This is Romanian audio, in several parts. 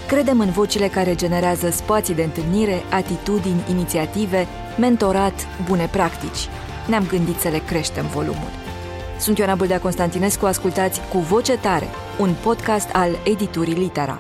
Credem în vocile care generează spații de întâlnire, atitudini, inițiative, mentorat, bune practici. Ne-am gândit să le creștem volumul. Sunt Ioana Bâldea Constantinescu, ascultați Cu Voce Tare, un podcast al editurii Litera.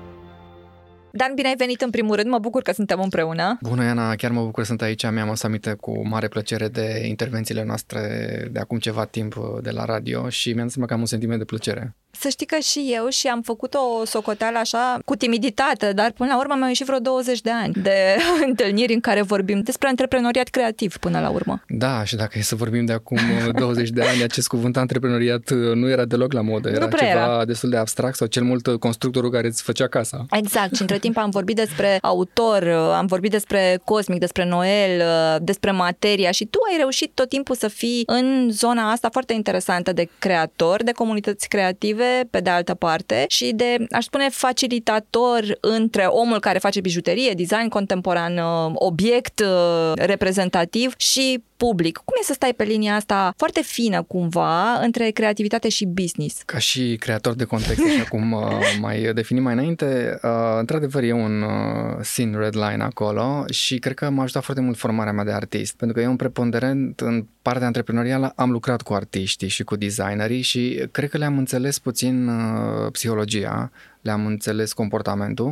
Dan, bine ai venit în primul rând, mă bucur că suntem împreună. Bună, Iana, chiar mă bucur că sunt aici, mi-am adus aminte cu mare plăcere de intervențiile noastre de acum ceva timp de la radio și mi-am dat seama că am un sentiment de plăcere. Să știi că și eu și am făcut o socoteală așa cu timiditate, dar până la urmă mi-au ieșit vreo 20 de ani de întâlniri în care vorbim despre antreprenoriat creativ până la urmă. Da, și dacă e să vorbim de acum 20 de ani, acest cuvânt antreprenoriat nu era deloc la modă, era ceva destul de abstract sau cel mult constructorul care îți făcea casa. Exact, și între timp am vorbit despre autor, am vorbit despre Cosmic, despre Noel, despre Materia și tu ai reușit tot timpul să fii în zona asta foarte interesantă de creator, de comunități creative, pe de altă parte, și de, aș spune, facilitator între omul care face bijuterie, design contemporan, obiect reprezentativ și public. Cum e să stai pe linia asta foarte fină cumva între creativitate și business? Ca și creator de context, așa cum mai definim mai înainte, într-adevăr e un thin red line acolo și cred că m-a ajutat foarte mult formarea mea de artist, pentru că eu în preponderent în partea antreprenorială am lucrat cu artiștii și cu designerii și cred că le-am înțeles puțin psihologia, le-am înțeles comportamentul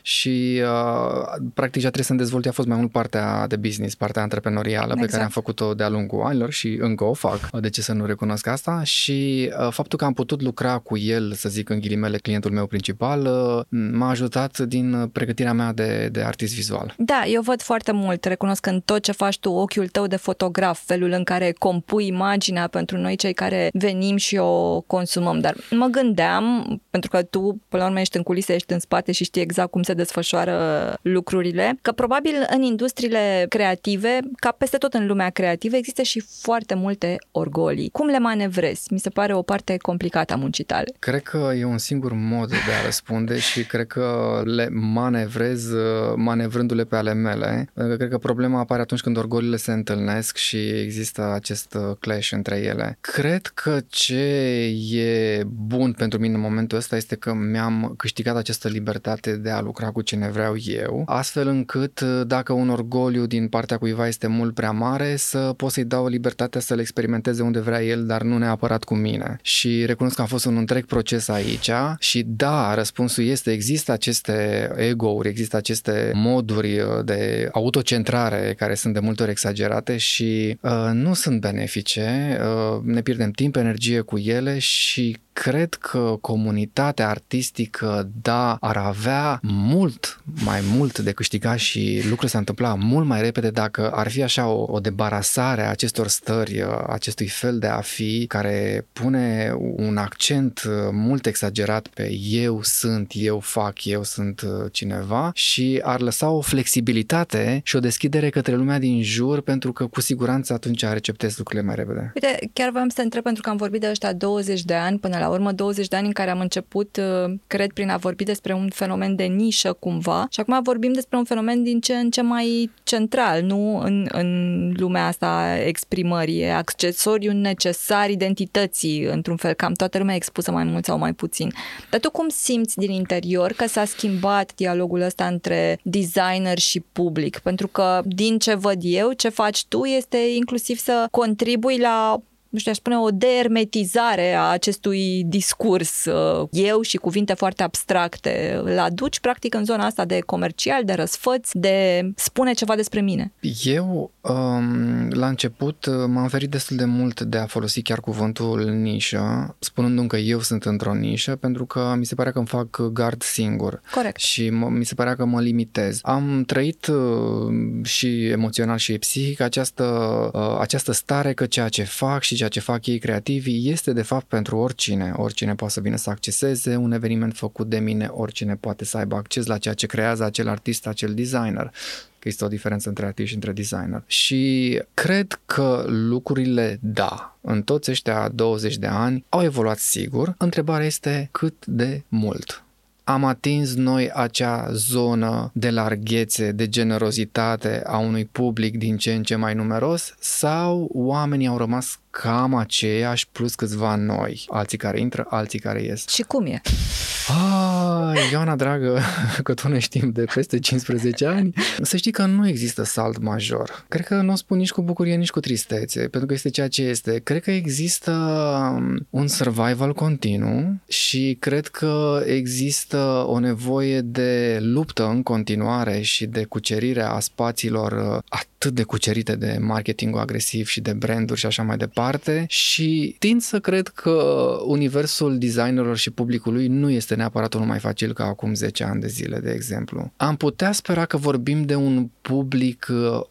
și practic ce trebuie să-mi dezvolt a fost mai mult partea de business, partea antreprenorială, pe care am făcut-o de-a lungul anilor și încă o fac, de ce să nu recunosc asta, și faptul că am putut lucra cu el, să zic în ghilimele, clientul meu principal, m-a ajutat din pregătirea mea de artist vizual. Da, eu văd foarte mult, recunosc în tot ce faci tu, ochiul tău de fotograf, felul în care compui imaginea pentru noi cei care venim și o consumăm, dar mă gândeam, pentru că tu, până la urmă, ești în culise, ești în spate și știi exact cum se desfășoară lucrurile, că probabil în industriile creative, ca peste tot în lumea creativă, există și foarte multe orgolii. Cum le manevrezi? Mi se pare o parte complicată a muncii tale. Cred că e un singur mod de a răspunde și cred că le manevrez manevrându-le pe ale mele. Cred că problema apare atunci când orgoliile se întâlnesc și există acest clash între ele. Cred că ce e bun pentru mine în momentul ăsta este că mi-am câștigat această libertate de a lucra cu cine vreau eu, astfel încât dacă un orgoliu din partea cuiva este mult prea mare, să pot să-i dau libertatea să-l experimenteze unde vrea el, dar nu neapărat cu mine. Și recunosc că a fost un întreg proces aici și da, răspunsul este, există aceste ego-uri, există aceste moduri de autocentrare care sunt de multe ori exagerate și nu sunt benefice, ne pierdem timp, energie cu ele și cred că comunitatea artistică, da, ar avea mai mult de câștigat și lucrurile s-ar întâmpla mult mai repede dacă ar fi așa o debarasare a acestor stări, acestui fel de a fi, care pune un accent mult exagerat pe eu sunt, eu fac, eu sunt cineva și ar lăsa o flexibilitate și o deschidere către lumea din jur, pentru că cu siguranță atunci receptezi lucrurile mai repede. Uite, chiar voiam să te întreb, pentru că am vorbit de ăștia 20 de ani, până la urmă 20 de ani în care am început, cred, prin a vorbi despre un fenomen de nișă cumva și acum vorbim despre un fenomen din ce în ce mai central, nu? În lumea asta exprimării, e accesoriu necesar identității, într-un fel, cam toată lumea expusă mai mult sau mai puțin. Dar tu cum simți din interior că s-a schimbat dialogul ăsta între designer și public? Pentru că din ce văd eu, ce faci tu este inclusiv să contribui la, nu știu, aș spune, o deermetizare a acestui discurs. Eu și cuvinte foarte abstracte. Îl aduci, practic, în zona asta de comercial, de răsfăț, de spune ceva despre mine. Eu, la început, m-am ferit destul de mult de a folosi chiar cuvântul nișă, spunându-mi că eu sunt într-o nișă, pentru că mi se părea că îmi fac gard singur. Corect. Și mi se părea că mă limitez. Am trăit și emoțional și psihic această stare că ceea ce fac și ceea ce fac ei creativi este de fapt pentru oricine. Oricine poate să vină să acceseze un eveniment făcut de mine, oricine poate să aibă acces la ceea ce creează acel artist, acel designer. Că este o diferență între artist și între designer. Și cred că lucrurile, da, în toți ăștia 20 de ani au evoluat sigur. Întrebarea este cât de mult. Am atins noi acea zonă de larghețe, de generozitate a unui public din ce în ce mai numeros sau oamenii au rămas cam aceiași plus câțiva noi. Alții care intră, alții care ies. Și cum e? Ioana dragă, că tu ne știm de peste 15 ani, să știi că nu există salt major. Cred că nu o spun nici cu bucurie, nici cu tristețe, pentru că este ceea ce este. Cred că există un survival continuu și cred că există o nevoie de luptă în continuare și de cucerire a spațiilor atât de cucerite de marketingul agresiv și de branduri și așa mai departe, și tind să cred că universul designerilor și publicului nu este neapărat unul mai facil ca acum 10 ani de zile, de exemplu. Am putea spera că vorbim de un public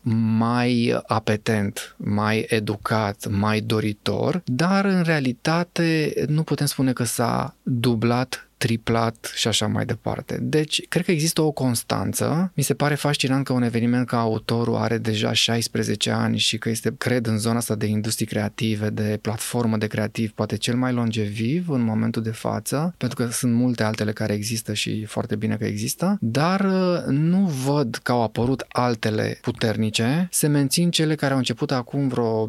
mai apetent, mai educat, mai doritor, dar în realitate nu putem spune că s-a dublat, triplat și așa mai departe. Deci, cred că există o constanță. Mi se pare fascinant că un eveniment ca Autorul are deja 16 ani și că este, cred, în zona asta de industrii creative, de platformă de creativ, poate cel mai longeviv în momentul de față, pentru că sunt multe altele care există și foarte bine că există, dar nu văd că au apărut altele puternice, se mențin cele care au început acum vreo 10-15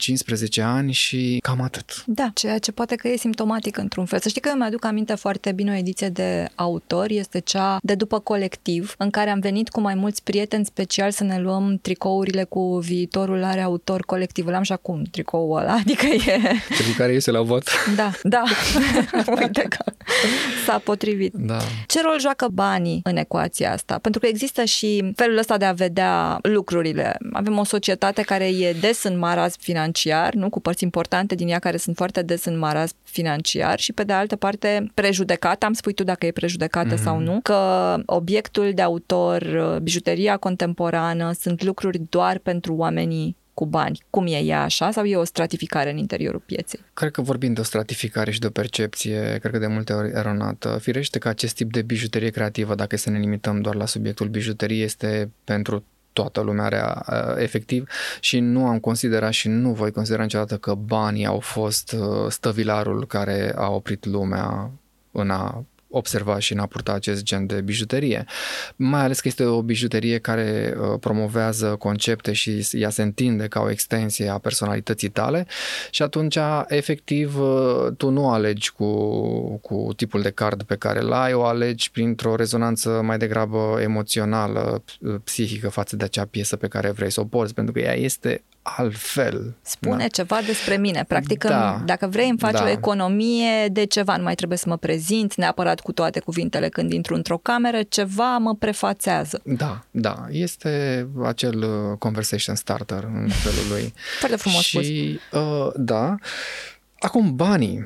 ani și cam atât. Da, ceea ce poate că e simptomatic într-un fel. Să știi că eu mi-aduc aminte foarte bine o ediție de Autor, este cea de după Colectiv, în care am venit cu mai mulți prieteni special să ne luăm tricourile cu viitorul are Autor Colectivul. Am și acum tricoul ăla, adică e... Celui care iese la vot. Da. Uite că s-a potrivit. Da. Ce rol joacă banii în ecuația asta? Pentru că există și felul ăsta de a vedea lucrurile. Avem o societate care e des în marazm financiar, nu? Cu părți importante din ea care sunt foarte des în marazm financiar și pe de altă parte prejudecată, am spui tu dacă e prejudecată sau nu, că obiectul de autor, bijuteria contemporană sunt lucruri doar pentru oamenii cu bani. Cum e ea așa sau e o stratificare în interiorul pieței? Cred că vorbim de o stratificare și de o percepție, cred că de multe ori eronată. Firește că acest tip de bijuterie creativă, dacă să ne limităm doar la subiectul bijuteriei, este pentru toată lumea efectiv și nu am considerat și nu voi considera niciodată că banii au fost stăvilarul care a oprit lumea în a observa și în a purta acest gen de bijuterie. Mai ales că este o bijuterie care promovează concepte și ea se întinde ca o extensie a personalității tale și atunci, efectiv, tu nu alegi cu tipul de card pe care îl ai, o alegi printr-o rezonanță mai degrabă emoțională, psihică față de acea piesă pe care vrei să o porți, pentru că ea este altfel. Spune ceva despre mine. Practic, dacă vrei îmi faci o economie de ceva, nu mai trebuie să mă prezint neapărat cu toate cuvintele când intru într-o cameră, ceva mă prefațează. Da. Este acel conversation starter în felul lui. Foarte frumos spus. Da. Acum, banii.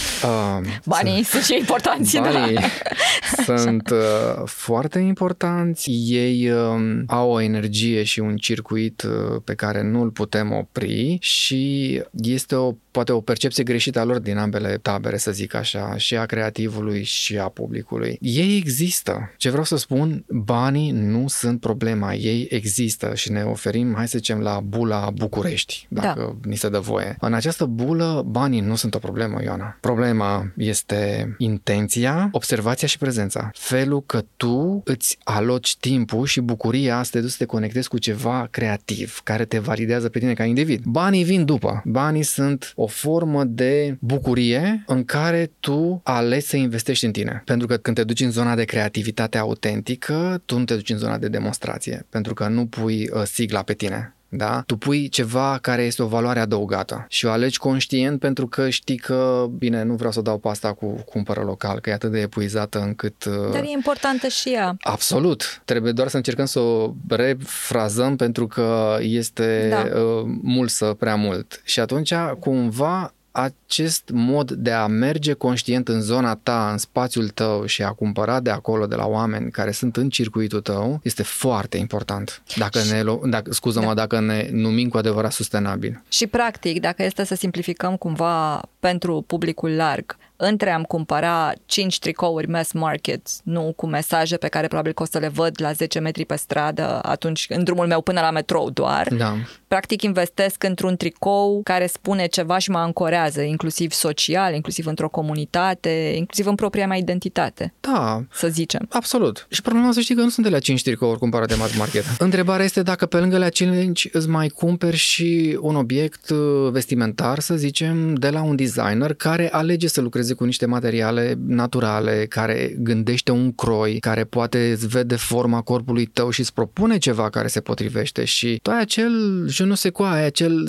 Banii sunt și importanți, banii sunt foarte importanți. Ei au o energie și un circuit pe care nu îl putem opri și este poate o percepție greșită a lor din ambele tabere, să zic așa, și a creativului și a publicului. Ei există. Ce vreau să spun, banii nu sunt problema. Ei există și ne oferim, hai să zicem, la bula București, dacă ni se dă voie. În această bulă, banii nu sunt o problemă, Ioana. Problema este intenția, observația și prezența. Felul că tu îți aloci timpul și bucuria să te duci să te conectezi cu ceva creativ, care te validează pe tine ca individ. Banii vin după. Banii sunt o formă de bucurie în care tu alegi să investești în tine. Pentru că când te duci în zona de creativitate autentică, tu nu te duci în zona de demonstrație. Pentru că nu pui sigla pe tine. Da? Tu pui ceva care este o valoare adăugată și o alegi conștient pentru că știi că, bine, nu vreau să dau pe asta cu cumpără local, că e atât de epuizată încât... Dar e importantă și ea. Absolut. Trebuie doar să încercăm să o refrazăm pentru că este mulsă prea mult. Și atunci, cumva, acest mod de a merge conștient în zona ta, în spațiul tău și a cumpăra de acolo, de la oameni care sunt în circuitul tău, este foarte important. Dacă ne numim cu adevărat sustenabil. Și practic, dacă este să simplificăm cumva pentru publicul larg, între am cumpăra 5 tricouri mass market, nu cu mesaje pe care probabil că o să le văd la 10 metri pe stradă atunci în drumul meu până la metrou doar. Da. Practic investesc într-un tricou care spune ceva și mă ancorează, inclusiv social, inclusiv într-o comunitate, inclusiv în propria mea identitate. Da. Să zicem. Absolut. Și problema, să știi că nu sunt de la 5 tricouri cumpărate de mass market. Întrebarea este dacă pe lângă la 5 îți mai cumperi și un obiect vestimentar, să zicem, de la un designer care alege să lucreze cu niște materiale naturale, care gândește un croi, care poate îți vede forma corpului tău și îți propune ceva care se potrivește și tu ai acel je ne sais quoi,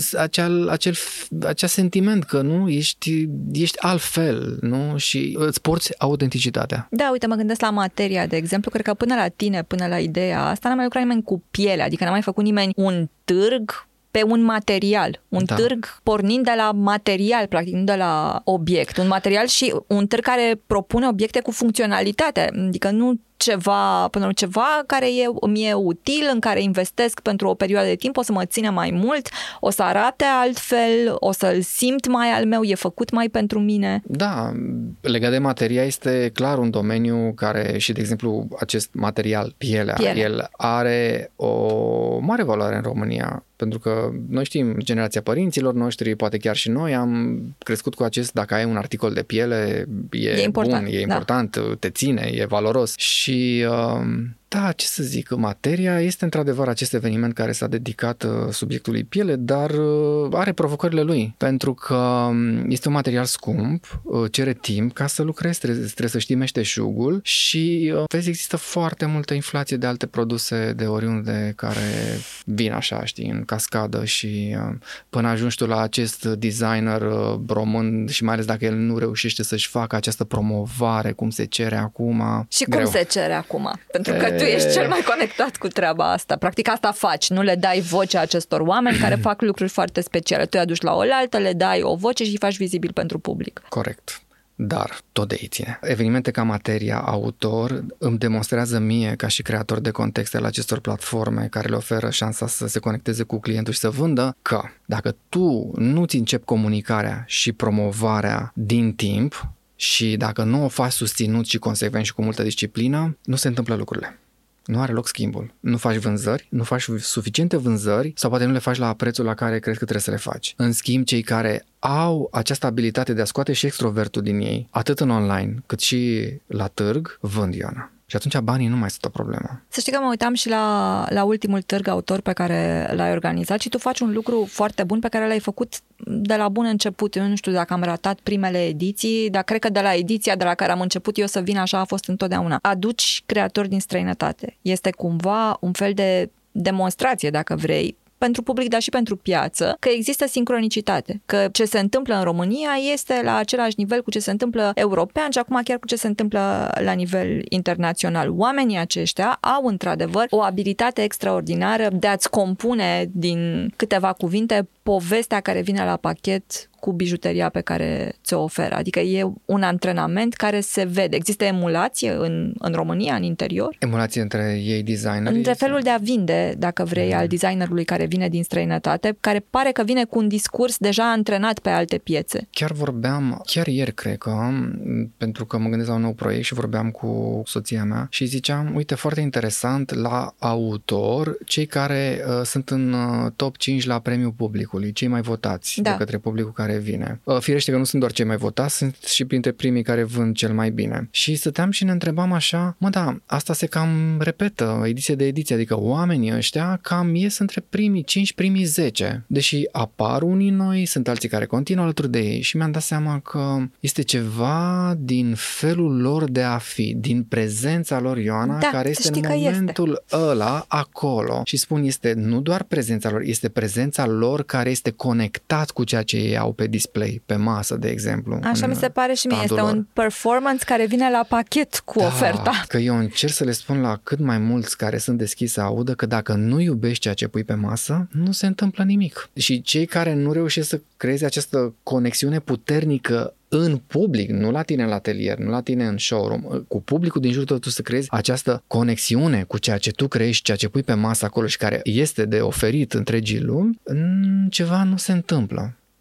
acel sentiment că nu ești altfel, nu? Și îți porți autenticitatea. Da, uite, mă gândesc la materia, de exemplu, cred că până la tine, până la ideea asta, n-a mai lucrat nimeni cu piele, adică n-a mai făcut nimeni un târg pe un material, târg pornind de la material, practic, nu de la obiect. Un material și un târg care propune obiecte cu funcționalitate, adică nu ceva care mi-e util, în care investesc pentru o perioadă de timp, o să mă ține mai mult, o să arate altfel, o să-l simt mai al meu, e făcut mai pentru mine. Da, legat de materia este clar un domeniu care și, de exemplu, acest material, pielea, el are o mare valoare în România. Pentru că noi știm, generația părinților noștri, poate chiar și noi, am crescut cu acest, dacă ai un articol de piele, e important, bun, e important, te ține, e valoros. Și da, ce să zic, materia este într-adevăr acest eveniment care s-a dedicat subiectului piele, dar are provocările lui, pentru că este un material scump, cere timp ca să lucrezi, trebuie să știi meșteșugul și vezi, există foarte multă inflație de alte produse de oriunde care vin așa, știi, în cascadă și până ajungi tu la acest designer român și mai ales dacă el nu reușește să-și facă această promovare cum se cere acum. Și greu. Cum se cere acum? Pentru că tu ești cel mai conectat cu treaba asta. Practic asta faci, nu le dai voce acestor oameni care fac lucruri foarte speciale. Tu îi aduci la oaltă, le dai o voce și îi faci vizibil pentru public. Corect. Dar tot de ei ține. Evenimente ca Materia Autor îmi demonstrează mie, ca și creator de contexte la acestor platforme care le oferă șansa să se conecteze cu clientul și să vândă, că dacă tu nu-ți începi comunicarea și promovarea din timp și dacă nu o faci susținut și consecvent și cu multă disciplină, nu se întâmplă lucrurile. Nu are loc schimbul. Nu faci vânzări, nu faci suficiente vânzări sau poate nu le faci la prețul la care crezi că trebuie să le faci. În schimb, cei care au această abilitate de a scoate și extrovertul din ei, atât în online cât și la târg, vând, Ioana. Și atunci banii nu mai sunt o problemă. Să știi că mă uitam și la ultimul târg autor pe care l-ai organizat și tu faci un lucru foarte bun pe care l-ai făcut de la bun început. Eu nu știu dacă am ratat primele ediții, dar cred că de la ediția de la care am început eu să vin așa a fost întotdeauna. Aduci creatori din străinătate. Este cumva un fel de demonstrație, dacă vrei, pentru public, dar și pentru piață, că există sincronicitate, că ce se întâmplă în România este la același nivel cu ce se întâmplă european și acum chiar cu ce se întâmplă la nivel internațional. Oamenii aceștia au într-adevăr o abilitate extraordinară de a-ți compune din câteva cuvinte povestea care vine la pachet cu bijuteria pe care ți-o oferă. Adică e un antrenament care se vede. Există emulație în România, în interior? Emulație între ei designeri? Între felul de a vinde, dacă vrei, al designerului care vine din străinătate, care pare că vine cu un discurs deja antrenat pe alte piețe. Chiar ieri, cred că, pentru că mă gândesc la un nou proiect și vorbeam cu soția mea și ziceam, uite, foarte interesant, la autor, cei care sunt în top 5 la premiul publicului, cei mai votați de către publicul care vine. Firește că nu sunt doar cei mai votați, sunt și printre primii care vând cel mai bine. Și stăteam și ne întrebam așa, asta se cam repetă ediție de ediție, adică oamenii ăștia cam ies între primii 5, primii 10. Deși apar unii noi, sunt alții care continuă alături de ei și mi-am dat seama că este ceva din felul lor de a fi, din prezența lor, Ioana, care este în momentul ăla acolo. Și spun, este nu doar prezența lor, este prezența lor care este conectat cu ceea ce ei au pe display, pe masă, de exemplu. Așa mi se pare și mie. Este un performance care vine la pachet cu oferta. Că eu încerc să le spun la cât mai mulți care sunt deschiși să audă că dacă nu iubești ceea ce pui pe masă, nu se întâmplă nimic. Și cei care nu reușesc să creeze această conexiune puternică în public, nu la tine în atelier, nu la tine în showroom, cu publicul din jurul tău, tu să creezi această conexiune cu ceea ce tu creezi, ceea ce pui pe masă acolo și care este de oferit întregii lumi, ceva nu se întâmplă.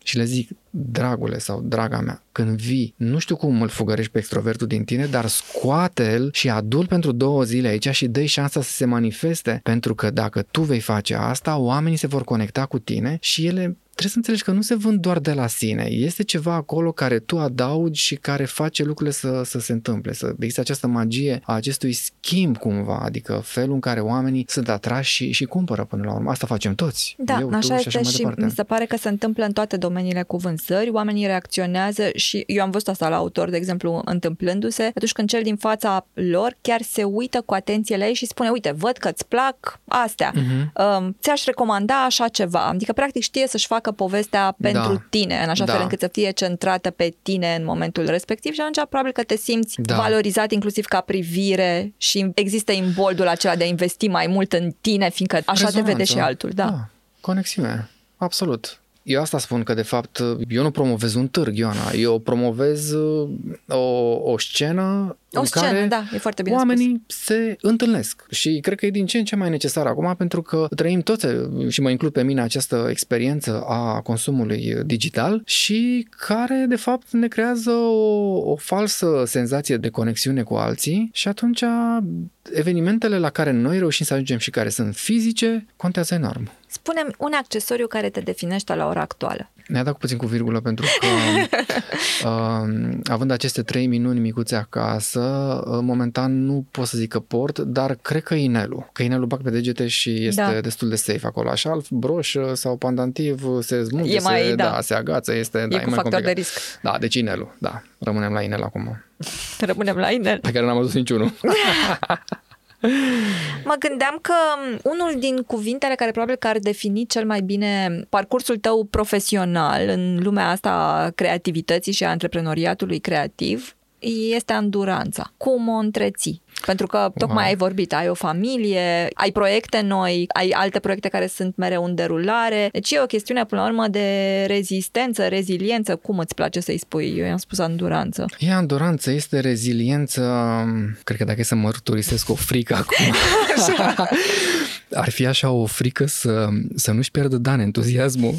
și le zic, dragule sau draga mea, când vii, nu știu cum îl fugărești pe extrovertul din tine, dar scoate-l și adu-l pentru 2 zile aici și dă-i șansa să se manifeste, pentru că dacă tu vei face asta, oamenii se vor conecta cu tine și ele trebuie să înțelegi că nu se vând doar de la sine. Este ceva acolo care tu adaugi și care face lucrurile să se întâmple. Să există această magie a acestui schimb cumva, adică felul în care oamenii sunt atrași și cumpără până la urmă. Asta facem toți. Da, eu, așa tu și este așa mai și departe. mi se pare că se întâmplă în toate domeniile cu vânzări, oamenii reacționează și eu am văzut asta la autor, de exemplu, întâmplându-se, atunci când cel din fața lor chiar se uită cu atenție la ei și spune, uite, văd că îți plac astea, ți-aș recomanda așa ceva, adică practic știe să-și facă povestea pentru tine, în așa fel încât să fie centrată pe tine în momentul respectiv și atunci probabil că te simți valorizat inclusiv ca privire și există imboldul acela de a investi mai mult în tine, fiindcă așa te vede și altul. Da. Conexiune, absolut. Eu asta spun că, de fapt, eu nu promovez un târg, Ioana. Eu promovez o scenă în care e foarte bine oamenii spus. se întâlnesc. Și cred că e din ce în ce mai necesar acum, pentru că trăim toți, și mă includ pe mine, această experiență a consumului digital și care, de fapt, ne creează o falsă senzație de conexiune cu alții și atunci evenimentele la care noi reușim să ajungem și care sunt fizice contează enorm. Spune-mi un accesoriu care te definește la ora actuală. Ne-a dat cu puțin cu virgulă pentru că având aceste 3 minuni micuțe acasă, momentan nu pot să zic că port, dar cred că inelul. Că inelul bag pe degete și este destul de safe acolo. Așa, broș sau pandantiv se zmunge, se agață, e cu mai factor complicat. de risc. Da, deci inelul, da. Rămânem la inel acum. Rămânem la inel. Pe care n-am adus niciunul. Mă gândeam că unul din cuvintele care probabil că ar defini cel mai bine parcursul tău profesional în lumea asta a creativității și a antreprenoriatului creativ este anduranța. Cum o întreții? Pentru că tocmai ai vorbit, ai o familie, ai proiecte noi, ai alte proiecte care sunt mereu în derulare. Deci e o chestiune, până la urmă, de rezistență, reziliență. Cum îți place să-i spui? Eu i-am spus anduranță. E anduranță, este reziliență. Cred că dacă e să mărturisesc o frică acum, ar fi așa o frică să nu-și pierdă Dan entuziasmul.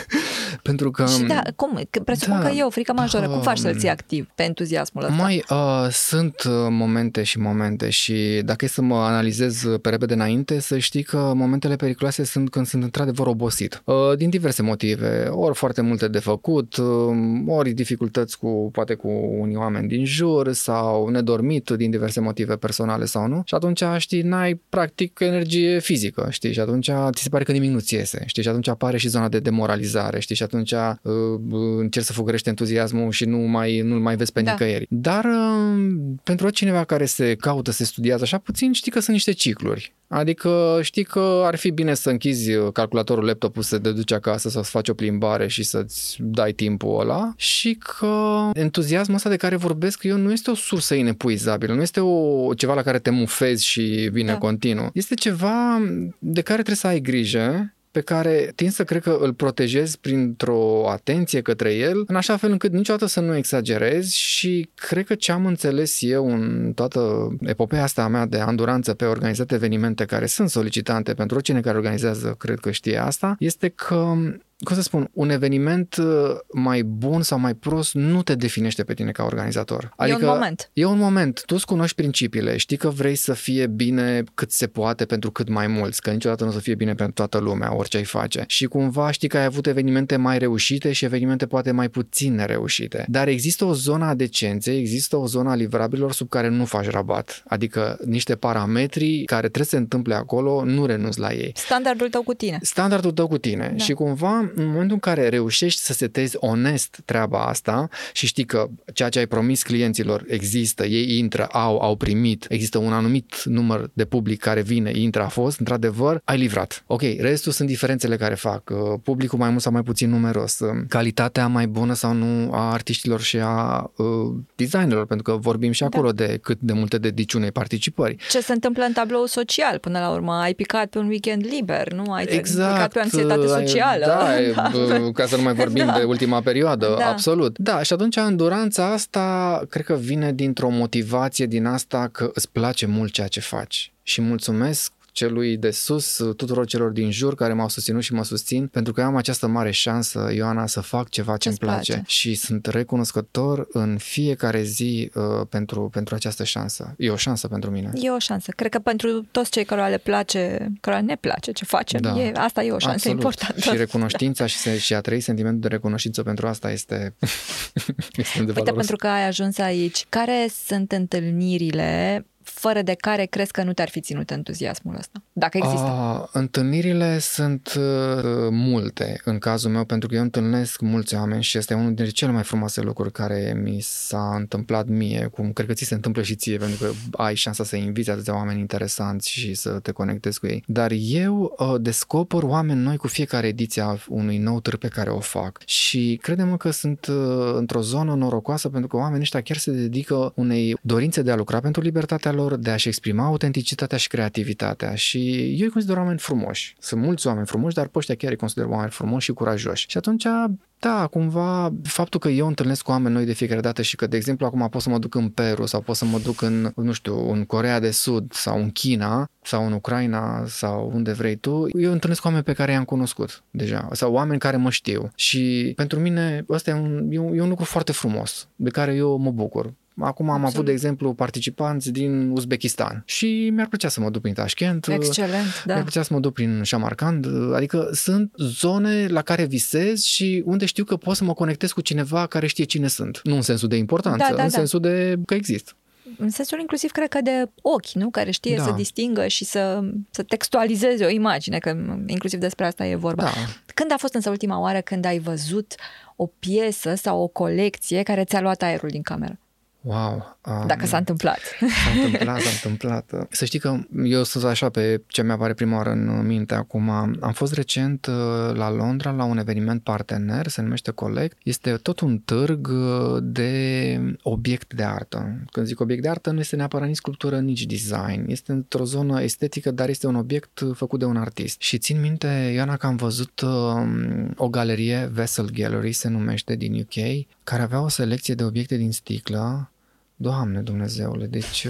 Pentru că... Și cum? Presupun că e o frică majoră. Cum faci să-l ții activ pe entuziasmul ăsta? Sunt momente și momente și dacă e să mă analizez pe repede înainte, să știi că momentele periculoase sunt când sunt într-adevăr obosit. Din diverse motive. Ori foarte multe de făcut, ori dificultăți poate cu unii oameni din jur sau nedormit din diverse motive personale sau nu. Și atunci, știi, n-ai practic energie fizică, știi? Și atunci ți se pare că nimic nu-ți iese, știi? Și atunci apare și zona de demoralizare, știi? Și atunci încerci să fugărești entuziasmul și nu mai vezi pe nicăieri. Dar pentru cineva care se caută, se studiază așa puțin, știi că sunt niște cicluri. Adică știi că ar fi bine să închizi calculatorul, laptopul, să te duci acasă, să-ți faci o plimbare și să-ți dai timpul ăla și că entuziasmul ăsta de care vorbesc eu nu este o sursă inepuizabilă, nu este ceva la care te mufezi și vine continuu. Este ceva de care trebuie să ai grijă, pe care tind să cred că îl protejezi printr-o atenție către el, în așa fel încât niciodată să nu exagerezi și cred că ce am înțeles eu în toată epopeea asta a mea de anduranță pe organizate evenimente care sunt solicitante pentru oricine care organizează, cred că știe asta, este că, cum să spun, un eveniment mai bun sau mai prost nu te definește pe tine ca organizator. Adică e un moment. E un moment. Tu îți cunoști principiile, știi că vrei să fie bine cât se poate pentru cât mai mulți, că niciodată nu o să fie bine pentru toată lumea, orice ai face. Și cumva știi că ai avut evenimente mai reușite și evenimente poate mai puțin nereușite. Dar există o zonă a decenței, există o zonă a livrabililor sub care nu faci rabat. Adică niște parametri care trebuie să se întâmple acolo, nu renunți la ei. Standardul tău cu tine. Standardul tău cu tine. Da. Și cumva în momentul în care reușești să setezi onest treaba asta și știi că ceea ce ai promis clienților există, ei intră, au primit, există un anumit număr de public care vine, intră, a fost, într-adevăr, ai livrat. Ok, restul sunt diferențele care fac, publicul mai mult sau mai puțin numeros, calitatea mai bună sau nu a artiștilor și a designerilor, pentru că vorbim și acolo de cât de multe dediciune participări. Ce se întâmplă în tablou social, până la urmă? Ai picat pe un weekend liber, nu? Ai picat pe o anxietate socială. Ca să nu mai vorbim de ultima perioadă, absolut. Da, și atunci înduranța asta cred că vine dintr-o motivație din asta că îți place mult ceea ce faci și mulțumesc celui de sus, tuturor celor din jur care m-au susținut și mă susțin, pentru că eu am această mare șansă, Ioana, să fac ceva ce îmi place și sunt recunoscător în fiecare zi pentru această șansă. E o șansă pentru mine. E o șansă. Cred că pentru toți cei care le place, care ne place ce facem, asta e o șansă importantă. Și recunoștința și a trăi sentimentul de recunoștință pentru asta este de valoros. Uite, pentru că ai ajuns aici, care sunt întâlnirile fără de care crezi că nu te-ar fi ținut entuziasmul ăsta, dacă există? Întâlnirile sunt multe în cazul meu, pentru că eu întâlnesc mulți oameni și este unul dintre cele mai frumoase lucruri care mi s-a întâmplat mie, cum cred că ți se întâmplă și ție, pentru că ai șansa să inviți atâția oameni interesanți și să te conectezi cu ei. Dar eu descoper oameni noi cu fiecare ediție a unui nou târg pe care o fac și credem că sunt într-o zonă norocoasă, pentru că oamenii ăștia chiar se dedică unei dorințe de a lucra pentru libertatea lor, de a-și exprima autenticitatea și creativitatea și eu îi consider oameni frumoși. Sunt mulți oameni frumoși, dar pe ăștia chiar îi consider oameni frumoși și curajoși. Și atunci, da, cumva, faptul că eu întâlnesc cu oameni noi de fiecare dată și că, de exemplu, acum pot să mă duc în Peru sau pot să mă duc în, nu știu, în Coreea de Sud sau în China sau în Ucraina sau unde vrei tu, eu întâlnesc cu oameni pe care i-am cunoscut deja sau oameni care mă știu. Și pentru mine ăsta e un lucru foarte frumos, de care eu mă bucur. Acum am avut, de exemplu, participanți din Uzbekistan și mi-ar plăcea să mă duc prin Tashkent. Excelent, da. Mi-ar plăcea să mă duc prin Samarkand. Adică sunt zone la care visez și unde știu că pot să mă conectez cu cineva care știe cine sunt. Nu în sensul de importanță, în sensul de că exist. În sensul inclusiv, cred că de ochi, nu? Care știe să distingă și să textualizeze o imagine, că inclusiv despre asta e vorba. Da. Când a fost însă ultima oară când ai văzut o piesă sau o colecție care ți-a luat aerul din cameră? Wow. Dacă s-a întâmplat. S-a întâmplat. Să știi că eu sunt așa pe ce mi-apare prima oară în minte acum. Am fost recent la Londra la un eveniment partener, se numește Collect. Este tot un târg de obiect de artă. Când zic obiect de artă, nu este neapărat nici sculptură, nici design. Este într-o zonă estetică, dar este un obiect făcut de un artist. Și țin minte, Ioana, că am văzut o galerie, Vessel Gallery se numește, din UK, care avea o selecție de obiecte din sticlă. Doamne Dumnezeule, deci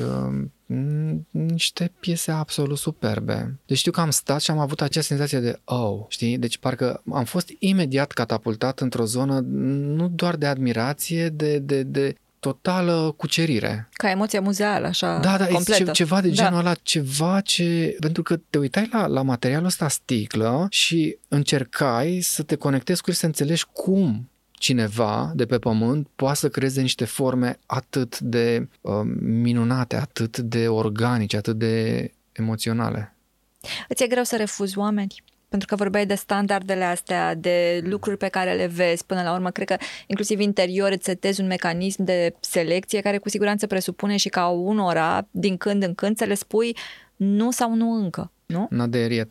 niște piese absolut superbe. Deci știu că am stat și am avut acea senzație de știi? Deci parcă am fost imediat catapultat într-o zonă nu doar de admirație, de totală cucerire. Ca emoția muzeală, așa, completă. Este ceva de genul ăla, ceva ce... Pentru că te uitai la materialul ăsta sticlă și încercai să te conectezi cu el, să înțelegi cum cineva de pe pământ poate să creeze niște forme atât de minunate, atât de organice, atât de emoționale. Îți e greu să refuzi oameni? Pentru că vorbeai de standardele astea, de lucruri pe care le vezi până la urmă. Cred că inclusiv interior îți setezi un mecanism de selecție care cu siguranță presupune și ca unora, din când în când, să le spui nu sau nu încă, nu? N-aderiet.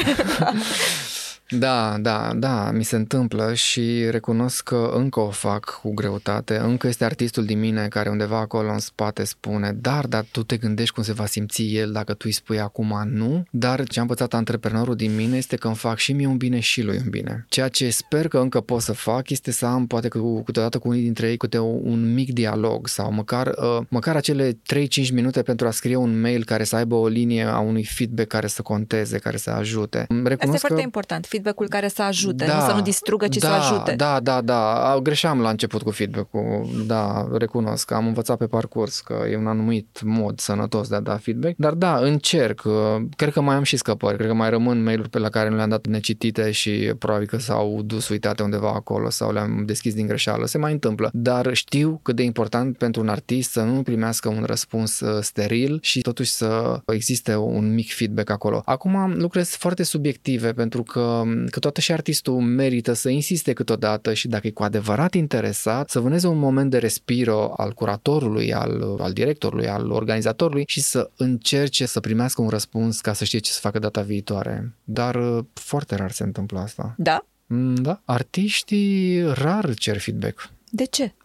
Da, mi se întâmplă și recunosc că încă o fac cu greutate, încă este artistul din mine care undeva acolo în spate spune, dar tu te gândești cum se va simți el dacă tu îi spui acum nu, dar ce a învățat antreprenorul din mine este că îmi fac și mie un bine și lui un bine. Ceea ce sper că încă pot să fac este să am poate câteodată cu unii dintre ei câte un mic dialog sau măcar acele 3-5 minute pentru a scrie un mail care să aibă o linie a unui feedback care să conteze, care să ajute. Asta e foarte important, feedback-ul care să ajute, nu să nu distrugă, ci să ajute. Da. Greșeam la început cu feedback-ul, recunosc că am învățat pe parcurs că e un anumit mod sănătos de a da feedback, dar încerc. Cred că mai am și scăpări, cred că mai rămân mail-uri pe la care nu le-am dat necitite și probabil că s-au dus uitate undeva acolo sau le-am deschis din greșeală. Se mai întâmplă, dar știu cât de important pentru un artist să nu primească un răspuns steril și totuși să existe un mic feedback acolo. Acum lucrez foarte subiective pentru că câteodată și artistul merită să insiste câteodată și dacă e cu adevărat interesat, să vâneze un moment de respiro al curatorului, al directorului, al organizatorului și să încerce să primească un răspuns ca să știe ce să facă data viitoare. Dar foarte rar se întâmplă asta. Da? Da. Artiștii rar cer feedback. De ce?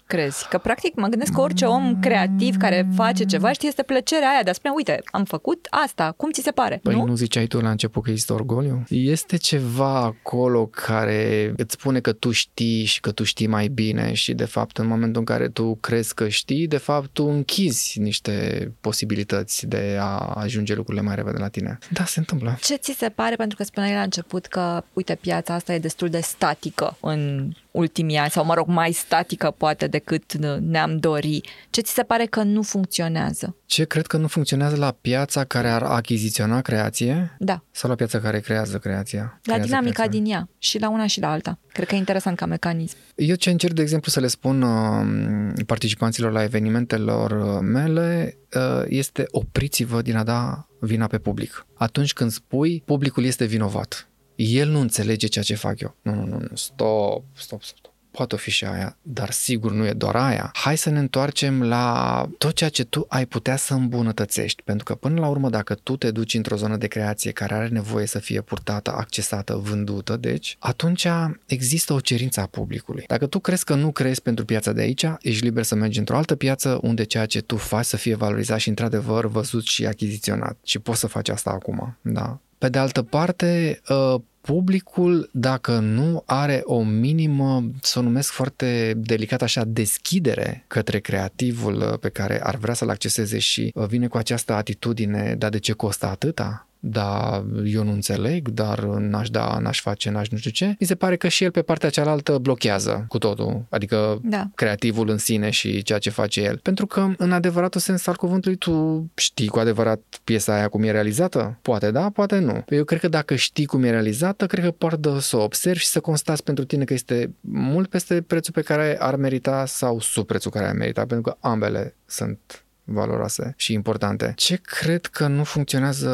crezi? Că practic mă gândesc că orice om creativ care face ceva știe este plăcerea aia de a spune, uite, am făcut asta, cum ți se pare? Păi nu ziceai tu la început că există orgoliu? Este ceva acolo care îți spune că tu știi și că tu știi mai bine și de fapt în momentul în care tu crezi că știi, de fapt tu închizi niște posibilități de a ajunge lucrurile mai repede la tine. Da, se întâmplă. Ce ți se pare, pentru că spuneai la început că, uite, piața asta e destul de statică în ultimii ani, sau mă rog, mai statică poate decât ne-am dori. Ce ți se pare că nu funcționează? Ce cred că nu funcționează la piața care ar achiziționa creație? Da. Sau la piața care creează creația? La dinamica din ea, și la una și la alta. Cred că e interesant ca mecanism. Eu ce încerc, de exemplu, să le spun participanților la evenimentelor mele este opriți-vă din a da vina pe public. Atunci când spui, publicul este vinovat. El nu înțelege ceea ce fac eu. Nu, stop. Poate o fi și aia, dar sigur nu e doar aia. Hai să ne întoarcem la tot ceea ce tu ai putea să îmbunătățești, pentru că până la urmă dacă tu te duci într-o zonă de creație care are nevoie să fie purtată, accesată, vândută, deci atunci există o cerință a publicului. Dacă tu crezi că nu crezi pentru piața de aici, ești liber să mergi într-o altă piață unde ceea ce tu faci să fie valorizat și într-adevăr văzut și achiziționat. Și poți să faci asta acum, da. Pe de altă parte, publicul, dacă nu are o minimă, să o numesc foarte delicat așa, deschidere către creativul pe care ar vrea să-l acceseze și vine cu această atitudine, dar de ce costă atâta? Da, eu nu înțeleg, dar n-aș face, nu știu ce. Mi se pare că și el pe partea cealaltă blochează cu totul, adică creativul în sine și ceea ce face el. Pentru că, în adevăratul sens al cuvântului, tu știi cu adevărat piesa aia cum e realizată? Poate da, poate nu. Eu cred că dacă știi cum e realizată, cred că poate să o observi și să constați pentru tine că este mult peste prețul pe care ar merita sau sub prețul care ar merita, pentru că ambele sunt valoroase și importante. Ce cred că nu funcționează,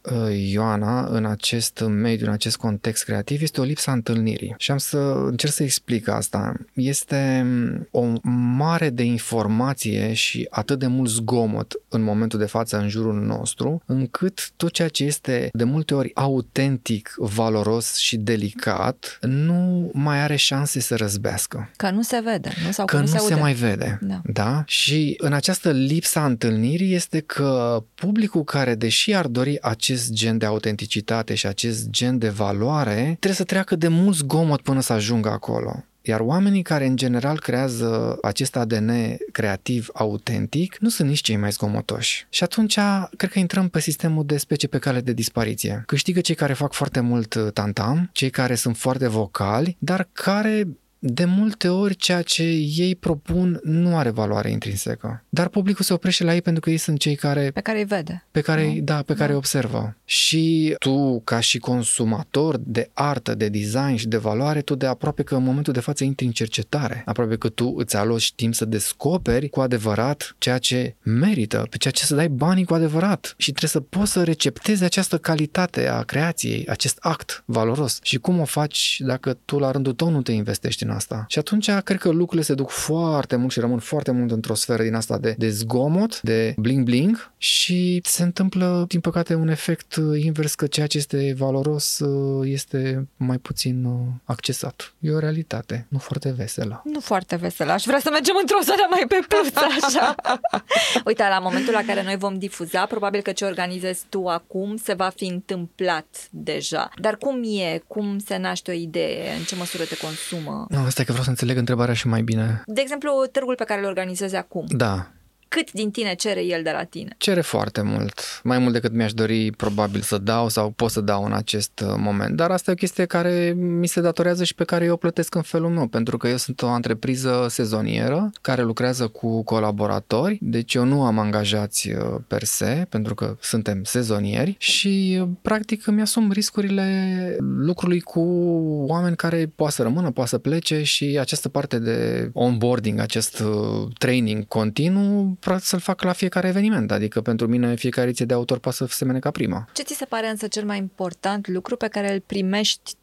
Ioana, în acest mediu, în acest context creativ, este o lipsă a întâlnirii. Și am să încerc să explic asta. Este o mare de informație și atât de mult zgomot în momentul de față în jurul nostru, încât tot ceea ce este de multe ori autentic, valoros și delicat, nu mai are șanse să răzbească. Că nu se vede, nu? Sau că nu se mai vede. Da. Da? Și în această lipsă a întâlnirii este că publicul care, deși ar dori acest gen de autenticitate și acest gen de valoare, trebuie să treacă de mult zgomot până să ajungă acolo. Iar oamenii care în general creează acest ADN creativ autentic nu sunt nici cei mai zgomotoși. Și atunci cred că intrăm pe sistemul de specie pe cale de dispariție. Câștigă cei care fac foarte mult tantam, cei care sunt foarte vocali, dar care de multe ori ceea ce ei propun nu are valoare intrinsecă. Dar publicul se oprește la ei pentru că ei sunt cei care... Pe care îi vede. Pe care, care îi observă. Și tu, ca și consumator de artă, de design și de valoare, tu de aproape că în momentul de față intri în cercetare. Aproape că tu îți aloci timp să descoperi cu adevărat ceea ce merită, pe ceea ce să dai banii cu adevărat. Și trebuie să poți să receptezi această calitate a creației, acest act valoros. Și cum o faci dacă tu la rândul tău nu te investești în asta? Și atunci cred că lucrurile se duc foarte mult și rămân foarte mult într-o sferă din asta de zgomot, de bling-bling și se întâmplă, din păcate, un efect invers, că ceea ce este valoros este mai puțin accesat. E o realitate, nu foarte veselă. Nu foarte veselă. Aș vrea să mergem într-o zonă mai pe plus, așa. Uite, la momentul la care noi vom difuza, probabil că ce organizezi tu acum se va fi întâmplat deja. Dar cum e? Cum se naște o idee? În ce măsură te consumă? Nu, asta e că vreau să înțeleg întrebarea și mai bine. De exemplu, târgul pe care îl organizezi acum. Da. Cât din tine cere el de la tine? Cere foarte mult. Mai mult decât mi-aș dori probabil să dau sau pot să dau în acest moment. Dar asta e o chestie care mi se datorează și pe care eu o plătesc în felul meu, pentru că eu sunt o întrepriză sezonieră care lucrează cu colaboratori, deci eu nu am angajați per se, pentru că suntem sezonieri și practic îmi asum riscurile lucrului cu oameni care poate să rămână, poate să plece și această parte de onboarding, acest training continuu, să-l fac la fiecare eveniment, adică pentru mine fiecare ediție de autor poate să semene ca prima. Ce ți se pare însă cel mai important lucru pe care îl primești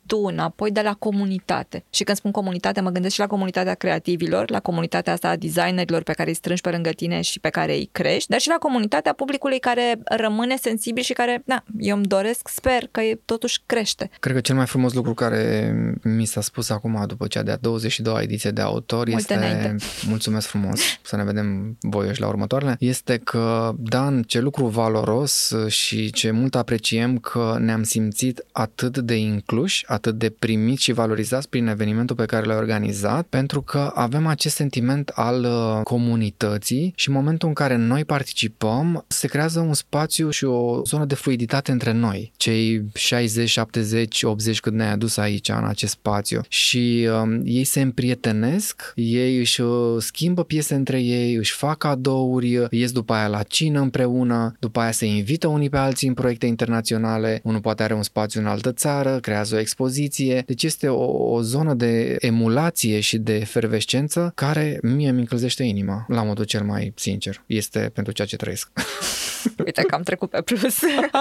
tu înapoi de la comunitate. Și când spun comunitate, mă gândesc și la comunitatea creativilor, la comunitatea asta a designerilor pe care îi strângi pe lângă tine și pe care îi crești, dar și la comunitatea publicului care rămâne sensibil și care, eu îmi doresc, sper că totuși crește. Cred că cel mai frumos lucru care mi s-a spus acum după cea de-a 22-a ediție de autor mulțumesc frumos, să ne vedem voioși la următoarele, este că, Dan, ce lucru valoros și ce mult apreciem că ne-am simțit atât de incluși, atât de primiți și valorizați prin evenimentul pe care l-ai organizat, pentru că avem acest sentiment al comunității și în momentul în care noi participăm, se creează un spațiu și o zonă de fluiditate între noi. Cei 60, 70, 80 cât ne-ai adus aici în acest spațiu și ei se împrietenesc, ei își schimbă piese între ei, își fac cadouri, ies după aia la cină împreună, după aia se invită unii pe alții în proiecte internaționale, unul poate are un spațiu în altă țară, creează o expoziție, deci este o zonă de emulație și de efervescență care mie îmi încălzește inima, la modul cel mai sincer. Este pentru ceea ce trăiesc. Uite că am trecut pe plus.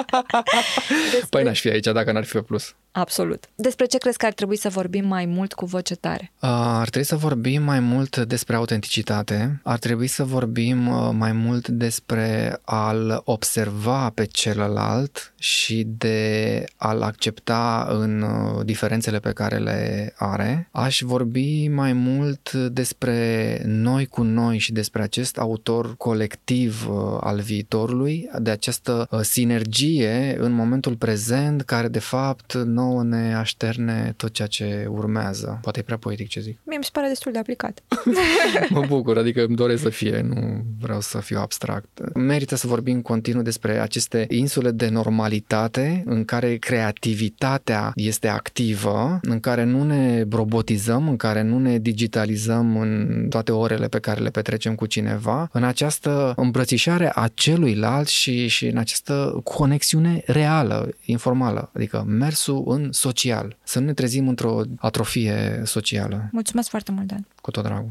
Păi n-aș fi aici dacă n-ar fi pe plus. Absolut. Despre ce crezi că ar trebui să vorbim mai mult cu voce tare? Ar trebui să vorbim mai mult despre autenticitate, ar trebui să vorbim mai mult despre a-l observa pe celălalt și de a-l accepta în diferențele pe care le are. Aș vorbi mai mult despre noi cu noi și despre acest autor colectiv al viitorului, de această sinergie în momentul prezent care de fapt nouă ne așterne tot ceea ce urmează. Poate e prea poetic ce zic. Mie mi se pare destul de aplicat. Mă bucur, adică îmi doresc să fie, nu vreau să fiu abstract. Merită să vorbim continuu despre aceste insule de normalitate în care creativitatea este activă, în care nu ne robotizăm, în care nu ne digitalizăm în toate orele pe care le petrecem cu cineva, în această îmbrățișare a celuilalt și în această conexiune reală, informală, adică mersul în social. Să nu ne trezim într-o atrofie socială. Mulțumesc foarte mult, Dan. Cu tot dragul.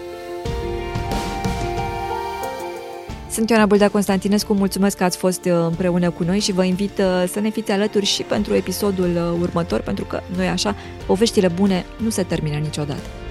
Sunt Ioana Bâldea Constantinescu, mulțumesc că ați fost împreună cu noi și vă invit să ne fiți alături și pentru episodul următor, pentru că, nu-i așa, poveștile bune nu se termină niciodată.